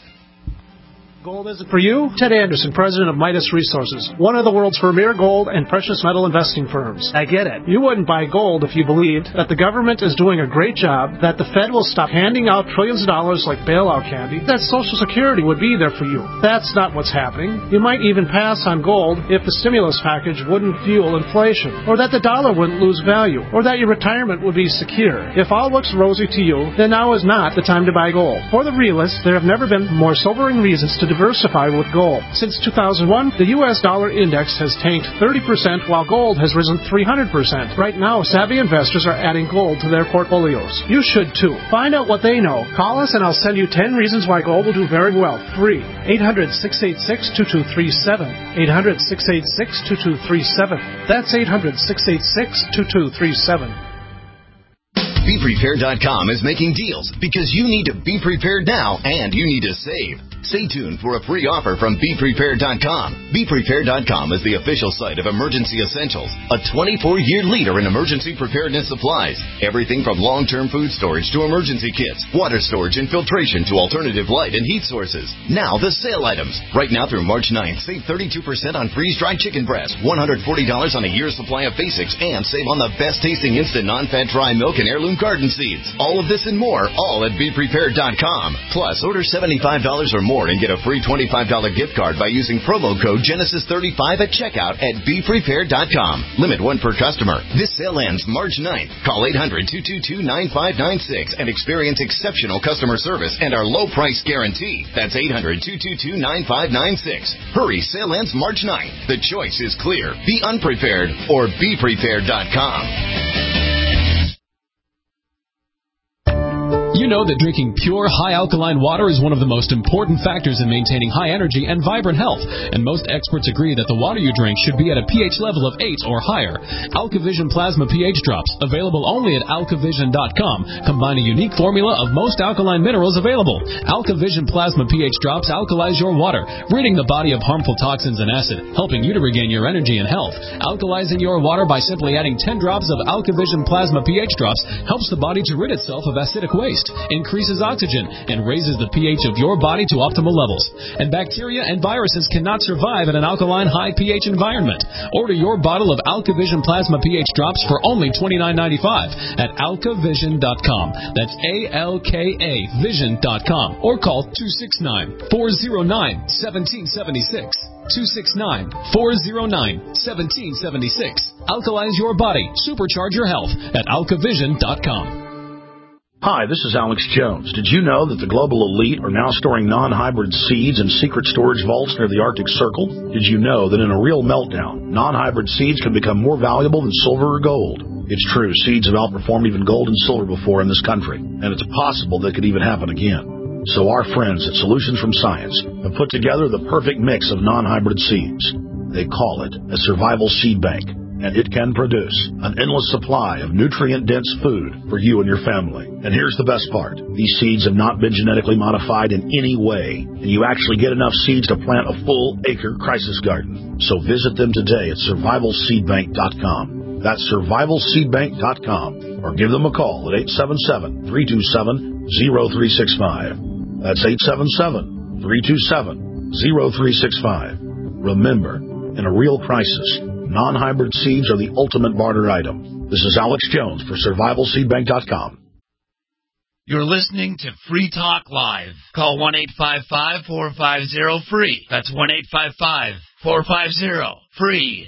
Gold is it for you? Ted Anderson, president of Midas Resources, one of the world's premier gold and precious metal investing firms. I get it. You wouldn't buy gold if you believed that the government is doing a great job, that the Fed will stop handing out trillions of dollars like bailout candy, that Social Security would be there for you. That's not what's happening. You might even pass on gold if the stimulus package wouldn't fuel inflation, or that the dollar wouldn't lose value, or that your retirement would be secure. If all looks rosy to you, then now is not the time to buy gold. For the realists, there have never been more sobering reasons to diversify with gold. Since two thousand one, the U S dollar index has tanked thirty percent while gold has risen three hundred percent. Right now, savvy investors are adding gold to their portfolios. You should too. Find out what they know. Call us and I'll send you ten reasons why gold will do very well. Free. eight hundred, six eight six, two two three seven. eight hundred, six eight six, two two three seven. That's eight hundred, six eight six, two two three seven. Be Prepared dot com is making deals because you need to be prepared now and you need to save. Stay tuned for a free offer from Be Prepared dot com. Be Prepared dot com is the official site of Emergency Essentials, a twenty-four year leader in emergency preparedness supplies. Everything from long-term food storage to emergency kits, water storage and filtration to alternative light and heat sources. Now the sale items. Right now through March ninth, save thirty-two percent on freeze-dried chicken breast, one hundred forty dollars on a year's supply of basics, and save on the best-tasting instant non-fat dry milk and heirloom garden seeds. All of this and more, all at Be Prepared dot com. Plus, order seventy-five dollars or more more and get a free twenty-five dollars gift card by using promo code Genesis thirty-five at checkout at be prepared dot com. Limit one per customer. This sale ends March ninth. Call eight hundred, two two two, nine five nine six and experience exceptional customer service and our low price guarantee. That's eight hundred, two two two, nine five nine six. Hurry, sale ends March ninth. The choice is clear. Be unprepared or be prepared dot com. You know that drinking pure, high-alkaline water is one of the most important factors in maintaining high energy and vibrant health, and most experts agree that the water you drink should be at a pH level of eight or higher. AlkaVision Plasma pH Drops, available only at alkavision dot com, combine a unique formula of most alkaline minerals available. AlkaVision Plasma pH Drops alkalize your water, ridding the body of harmful toxins and acid, helping you to regain your energy and health. Alkalizing your water by simply adding ten drops of AlkaVision Plasma pH Drops helps the body to rid itself of acidic waste, increases oxygen, and raises the pH of your body to optimal levels. And bacteria and viruses cannot survive in an alkaline high pH environment. Order your bottle of AlkaVision Plasma pH Drops for only twenty-nine ninety-five at alkavision dot com. That's A L K A vision dot com. Or call two six nine, four zero nine, one seven seven six. two six nine, four zero nine, one seven seven six. Alkalize your body. Supercharge your health at alkavision dot com. Hi, this is Alex Jones. Did you know that the global elite are now storing non-hybrid seeds in secret storage vaults near the Arctic Circle? Did you know that in a real meltdown, non-hybrid seeds can become more valuable than silver or gold? It's true, seeds have outperformed even gold and silver before in this country, and it's possible that could even happen again. So our friends at Solutions from Science have put together the perfect mix of non-hybrid seeds. They call it a survival seed bank, and it can produce an endless supply of nutrient-dense food for you and your family. And here's the best part. These seeds have not been genetically modified in any way, and you actually get enough seeds to plant a full-acre crisis garden. So visit them today at survival seed bank dot com. That's survival seed bank dot com. Or give them a call at eight seven seven, three two seven, zero three six five. That's eight seven seven, three two seven, zero three six five. Remember, in a real crisis, non-hybrid seeds are the ultimate barter item. This is Alex Jones for survival seed bank dot com. You're listening to Free Talk Live. Call one eight five five, four five zero, free. That's one eight five five, four five zero, free.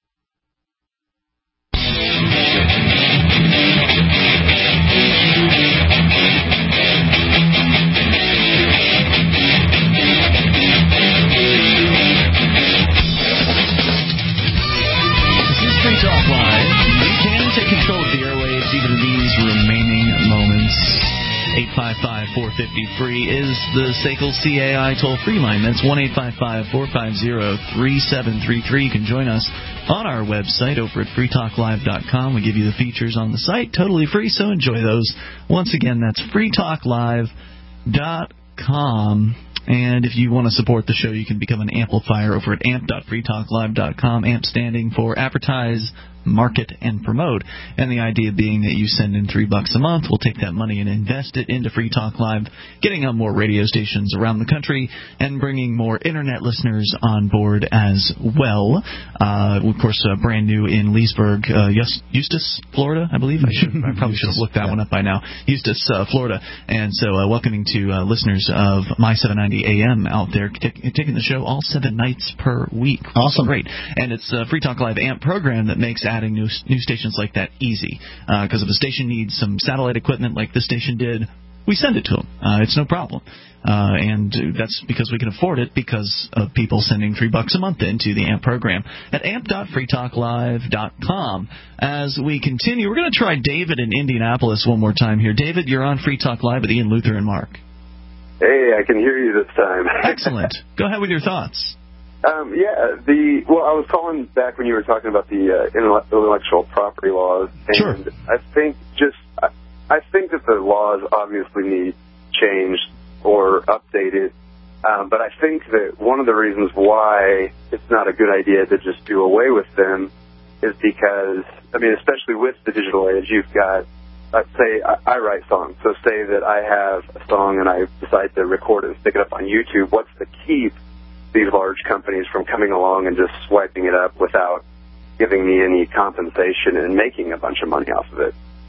Free Talk Live. You can take control of the airwaves even in these remaining moments. eight five five, four five zero, free is the S A C L C A I toll-free line. That's one eight five five, four five zero, three seven three three. You can join us on our website over at free talk live dot com. We give you the features on the site, totally free, so enjoy those. Once again, that's free talk live dot com. And if you want to support the show, you can become an amplifier over at amp dot free talk live dot com, AMP standing for Advertise, Market, and Promote. And the idea being that you send in three bucks a month, we'll take that money and invest it into Free Talk Live, getting on more radio stations around the country and bringing more Internet listeners on board as well. Uh, of course, uh, brand new in Leesburg, uh, Eustis, Florida, I believe. I, should, I probably should have looked that one up by now. Eustis, uh, Florida. And so uh, welcoming to uh, listeners of My seven ninety A M out there, t- taking the show all seven nights per week. Awesome. Great. And it's a Free Talk Live AMP program that makes adding new, new stations like that easy. Because uh, if a station needs some satellite equipment like this station did, we send it to them. Uh, it's no problem. Uh, and that's because we can afford it because of people sending three bucks a month into the AMP program at amp dot free talk live dot com. As we continue, we're going to try David in Indianapolis one more time here. David, you're on Free Talk Live with Ian, Luther, and Mark. Hey, I can hear you this time. Excellent. Go ahead with your thoughts. Um, yeah, the well, I was calling back when you were talking about the uh, intellectual property laws, and sure. I think just I, I think that the laws obviously need changed or updated, um, but I think that one of the reasons why it's not a good idea to just do away with them is because, I mean, especially with the digital age, you've got, let's say I, I write songs, so say that I have a song and I decide to record it and stick it up on YouTube. What's to keep these large companies from coming along and just swiping it up without giving me any compensation and making a bunch of money off of it?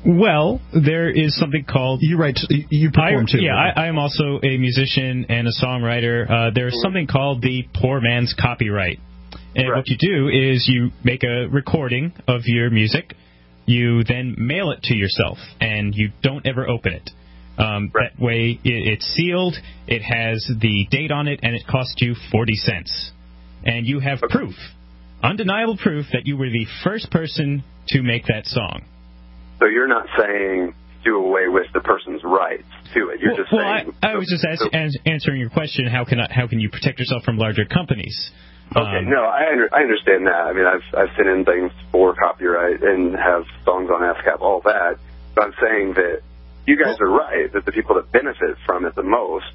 Well, there is something called... You write, you perform I, too. Yeah, right? I, I am also a musician and a songwriter. Uh, there's something called the poor man's copyright. And right. what you do is you make a recording of your music, you then mail it to yourself, and you don't ever open it. Um, right. That way, it, it's sealed, it has the date on it, and it costs you forty cents. And you have okay. proof, undeniable proof, that you were the first person to make that song. So you're not saying do away with the person's rights to it. You're well, just well, saying... I, I was just ask, as, answering your question, how can I, how can you protect yourself from larger companies? Okay, um, no, I under, I understand that. I mean, I've I've sent in things for copyright and have songs on ASCAP, all that. But I'm saying that you guys are right, that the people that benefit from it the most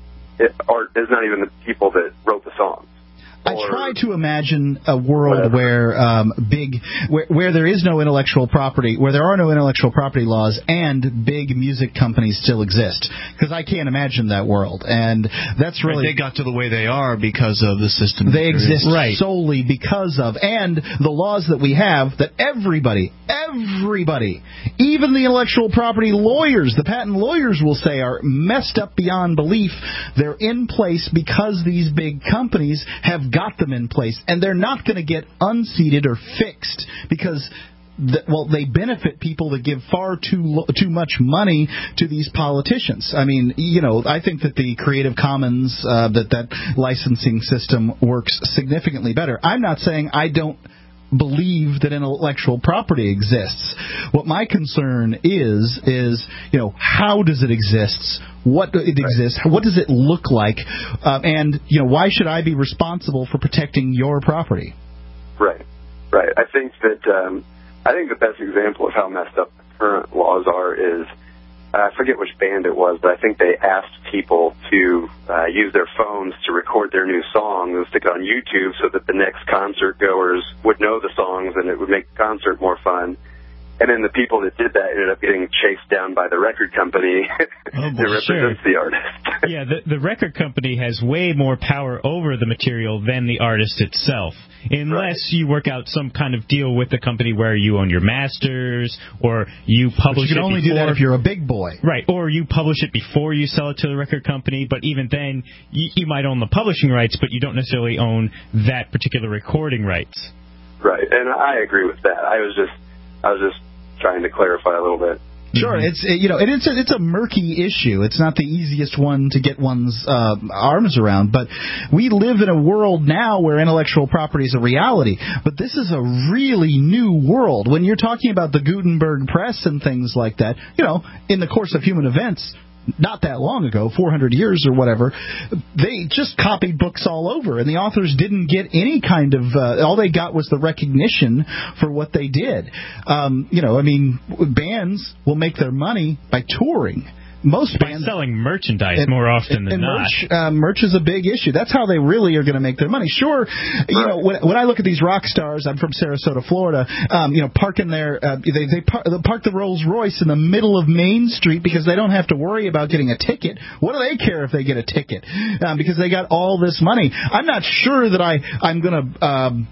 it are, is not even the people that wrote the songs. I try to imagine a world whatever. where um, big, where, where there is no intellectual property, where there are no intellectual property laws, and big music companies still exist. Because I can't imagine that world, and that's really right, they got to the way they are because of the system. They exist right. solely because of, and the laws that we have that everybody, everybody, even the intellectual property lawyers, the patent lawyers will say are messed up beyond belief. They're in place because these big companies have got them in place, and they're not going to get unseated or fixed because, the, well, they benefit people that give far too too much money to these politicians. I mean, you know, I think that the Creative Commons, uh, that that licensing system works significantly better. I'm not saying I don't believe that intellectual property exists. What my concern is, is, you know, how does it exist? What it exists? What does it look like? Uh, and, you know, why should I be responsible for protecting your property? Right, right. I think that, um, I think the best example of how messed up the current laws are is, I forget which band it was, but I think they asked people to uh, use their phones to record their new songs and stick it on YouTube so that the next concert goers would know the songs and it would make the concert more fun. And then the people that did that ended up getting chased down by the record company oh, that represents sure. the artist. yeah, the, the record company has way more power over the material than the artist itself. Unless right. you work out some kind of deal with the company where you own your masters, or you publish but you can it only before, do that if you're a big boy. Right, or you publish it before you sell it to the record company, but even then, you, you might own the publishing rights, but you don't necessarily own that particular recording rights. Right, and I agree with that. I was just, I was just trying to clarify a little bit. Sure, it's you know, it's a, it's a murky issue. It's not the easiest one to get one's uh, arms around, but we live in a world now where intellectual property is a reality. But this is a really new world. When you're talking about the Gutenberg press and things like that, you know, in the course of human events, not that long ago, four hundred years or whatever, they just copied books all over, and the authors didn't get any kind of, uh, all they got was the recognition for what they did. Um, you know, I mean, bands will make their money by touring. Most By bands selling merchandise and, more often and, than and not. Merch, uh, merch is a big issue. That's how they really are going to make their money. Sure, you know, when, when I look at these rock stars, I'm from Sarasota, Florida. Um, you know, parking their uh, they they park, they park the Rolls Royce in the middle of Main Street because they don't have to worry about getting a ticket. What do they care if they get a ticket? Um, because they got all this money. I'm not sure that I I'm going to. Um,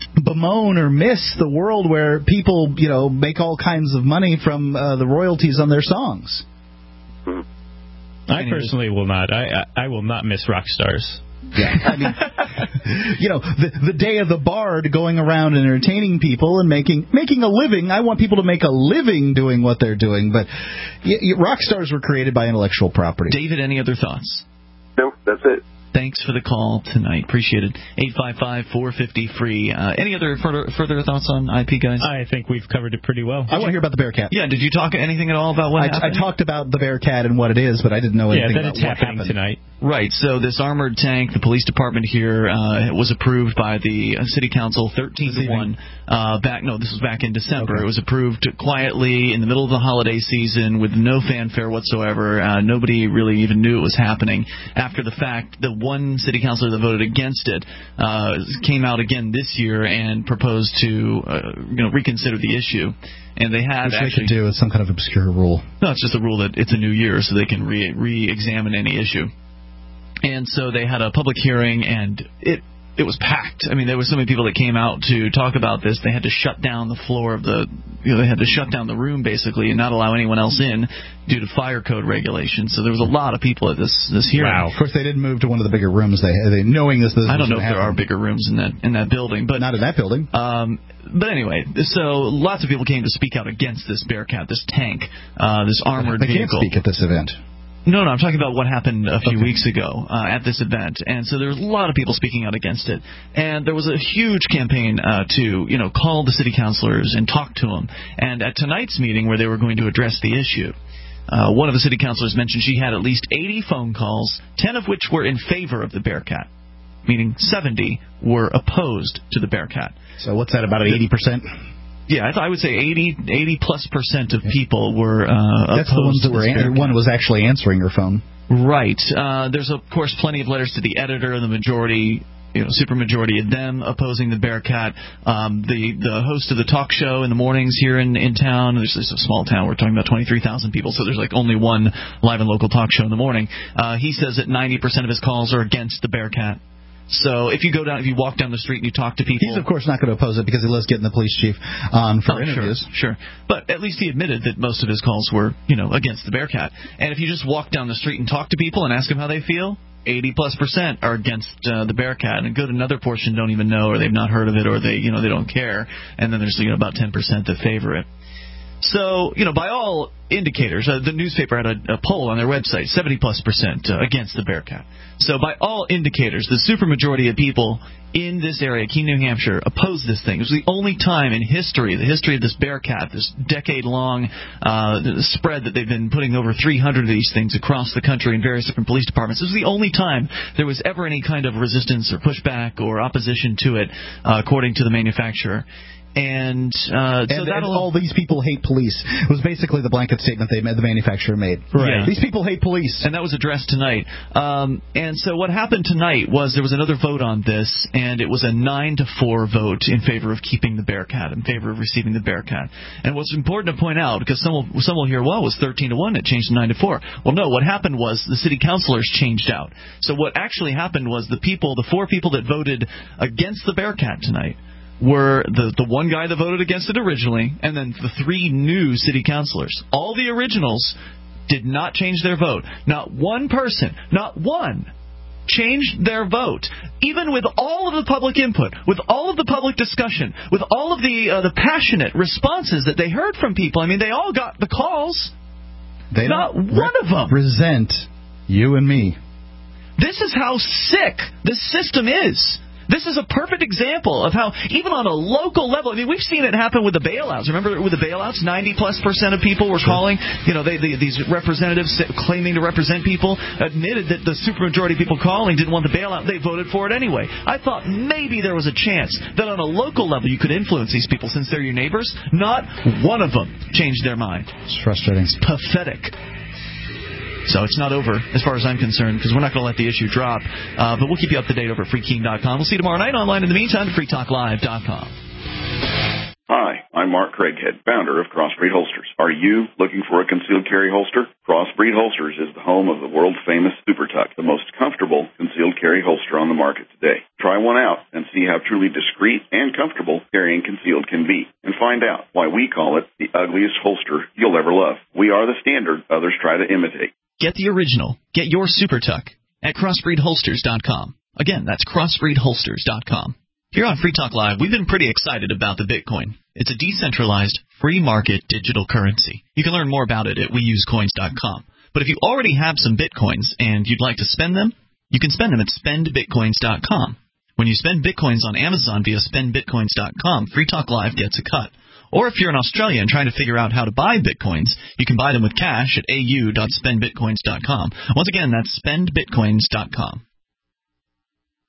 bemoan or miss the world where people, you know, make all kinds of money from uh, the royalties on their songs. I personally will not. I, I I will not miss rock stars. Yeah, I mean, you know, the the day of the bard going around and entertaining people and making making a living. I want people to make a living doing what they're doing, but y- y- rock stars were created by intellectual property. David, any other thoughts? Nope, that's it. Thanks for the call tonight. Appreciate it. eight five five, four five zero, free. Uh, any other further, further thoughts on I P, guys? I think we've covered it pretty well. I want to hear about the Bearcat. Yeah, did you talk anything at all about what I, happened? I talked about the Bearcat and what it is, but I didn't know anything yeah, that about it's what happening happened tonight. Right, so this armored tank, the police department here, uh, was approved by the city council thirteen to one. Uh, back, no, this was back in December. Okay. It was approved quietly in the middle of the holiday season with no fanfare whatsoever. Uh, nobody really even knew it was happening. After the fact, the one city councilor that voted against it uh, came out again this year and proposed to uh, you know, reconsider the issue. And they have Which actually they could do is some kind of obscure rule. No, it's just a rule that it's a new year, so they can re re-examine any issue. And so they had a public hearing, and it it was packed. I mean, there were so many people that came out to talk about this. They had to shut down the floor of the, you know, they had to shut down the room basically and not allow anyone else in due to fire code regulations. So there was a lot of people at this this hearing. Wow. Of course, they didn't move to one of the bigger rooms. They, they knowing this. this I don't know if happen. there are bigger rooms in that in that building, but not in that building. Um, but anyway, so lots of people came to speak out against this Bearcat, this tank, uh, this armored they vehicle. They can't speak at this event. No, no, I'm talking about what happened a few okay. weeks ago uh, at this event, and so there was a lot of people speaking out against it, and there was a huge campaign uh, to, you know, call the city councilors and talk to them. And at tonight's meeting, where they were going to address the issue, uh, one of the city councilors mentioned she had at least eighty phone calls, ten of which were in favor of the Bearcat, meaning seventy were opposed to the Bearcat. So what's that, about eighty percent? Yeah, I, th- I would say eighty, eighty plus percent of people were uh, That's opposed the ones that to were an- one was actually answering your phone. Right. Uh, there's of course plenty of letters to the editor, and the majority, you know, supermajority of them opposing the Bearcat. Um, the the host of the talk show in the mornings here in in town. There's, there's a small town. We're talking about twenty-three thousand people, so there's like only one live and local talk show in the morning. Uh, he says that ninety percent of his calls are against the Bearcat. So if you go down, if you walk down the street and you talk to people, he's of course not going to oppose it because he loves getting the police chief on for oh, interviews. Sure, sure, but at least he admitted that most of his calls were, you know, against the Bearcat. And if you just walk down the street and talk to people and ask them how they feel, eighty plus percent are against uh, the Bearcat, and a good another portion don't even know, or they've not heard of it, or they, you know, they don't care. And then there's, you know, about ten percent that favor it. So, you know, by all indicators, uh, the newspaper had a, a poll on their website, seventy plus percent uh, against the Bearcat. So by all indicators, the supermajority of people in this area, Keene, New Hampshire, oppose this thing. It was the only time in history, the history of this Bearcat, this decade-long uh, spread that they've been putting over three hundred of these things across the country in various different police departments. This was the only time there was ever any kind of resistance or pushback or opposition to it, uh, according to the manufacturer. And, uh, so and, and all these people hate police was basically the blanket statement they made, the manufacturer made. Right. Yeah. These people hate police. And that was addressed tonight. Um, and so what happened tonight was there was another vote on this, and it was a nine to four vote in favor of keeping the Bearcat, in favor of receiving the Bearcat. And what's important to point out, because some will, some will hear, well, it was thirteen to one, it changed to nine to four. Well, no, what happened was the city councilors changed out. So what actually happened was the people, the four people that voted against the Bearcat tonight, were the, the one guy that voted against it originally, and then the three new city councilors. All the originals did not change their vote. Not one person, not one, changed their vote. Even with all of the public input, with all of the public discussion, with all of the uh, the passionate responses that they heard from people. I mean, they all got the calls. They not don't one of them resent you and me. This is how sick this system is. This is a perfect example of how, even on a local level, I mean, we've seen it happen with the bailouts. Remember with the bailouts, ninety plus percent of people were calling, you know, they, they, these representatives claiming to represent people admitted that the supermajority of people calling didn't want the bailout. They voted for it anyway. I thought maybe there was a chance that on a local level you could influence these people since they're your neighbors. Not one of them changed their mind. It's frustrating. It's pathetic. So it's not over as far as I'm concerned, because we're not going to let the issue drop. Uh, but we'll keep you up to date over at free keene dot com. We'll see you tomorrow night online in the meantime at free talk live dot com. Hi, I'm Mark Craighead, founder of Crossbreed Holsters. Are you looking for a concealed carry holster? Crossbreed Holsters is the home of the world-famous Super Tuck, the most comfortable concealed carry holster on the market today. Try one out and see how truly discreet and comfortable carrying concealed can be, and find out why we call it the ugliest holster you'll ever love. We are the standard others try to imitate. Get the original. Get your Super Tuck at crossbreed holsters dot com. Again, that's crossbreed holsters dot com. Here on Free Talk Live, we've been pretty excited about the Bitcoin. It's a decentralized, free market digital currency. You can learn more about it at we use coins dot com. But if you already have some Bitcoins and you'd like to spend them, you can spend them at spend bitcoins dot com. When you spend Bitcoins on Amazon via spend bitcoins dot com, Free Talk Live gets a cut. Or if you're in Australia and trying to figure out how to buy Bitcoins, you can buy them with cash at a u dot spend bitcoins dot com. Once again, that's spend bitcoins dot com.